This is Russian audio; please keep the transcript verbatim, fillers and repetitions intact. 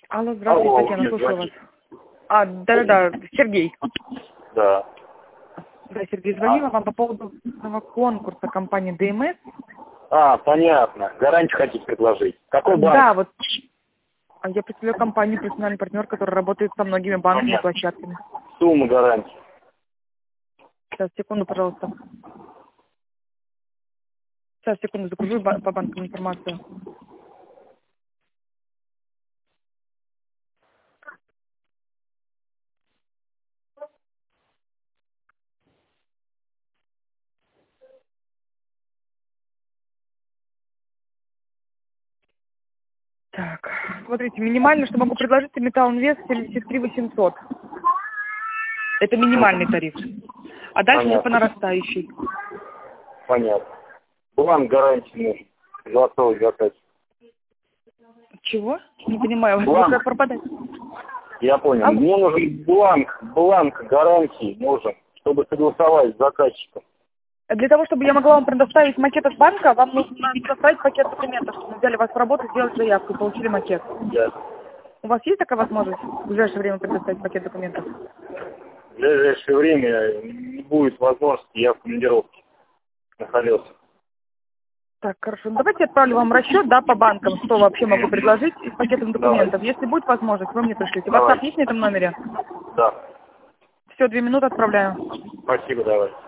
Алло, здравствуйте, Алло, Татьяна, мне слушаю вас. звонит. А, да-да-да, Сергей. Да. Да, Сергей, звонила вам по поводу нового конкурса компании ДМС. А, понятно. Гарантию хотите предложить. Какой банк? Да, вот а я представляю компанию, персональный партнер, который работает со многими банками и Понятно. площадками. Сумма гарантии. Сейчас, секунду, пожалуйста. Сейчас, секунду, загружу ба- по банкам информацию. Так, смотрите, минимально, что могу предложить, это Металл Инвест семьдесят три восемьсот. Это минимальный тариф. А дальше уже по Понятно. нарастающей. Понятно. Бланк гарантии нужен. Золотой заказ. Чего? Не понимаю, Бланк. как пропадать. Я понял. Алло. Мне нужен бланк, бланк гарантии нужен, чтобы согласовать с заказчиком. Для того, чтобы я могла вам предоставить макет от банка, вам нужно предоставить пакет документов, чтобы мы взяли вас в работу, сделали заявку и получили макет. Да. У вас есть такая возможность в ближайшее время предоставить пакет документов? В ближайшее время не будет возможности, я в командировке находился. Так, хорошо. Ну, давайте я отправлю вам расчет, да, по банкам, что вообще могу предложить и с пакетом документов. Давай. Если будет возможность, вы мне пришлите. Давай. WhatsApp есть на этом номере? Да. Все, две минуты отправляю. Спасибо, давай.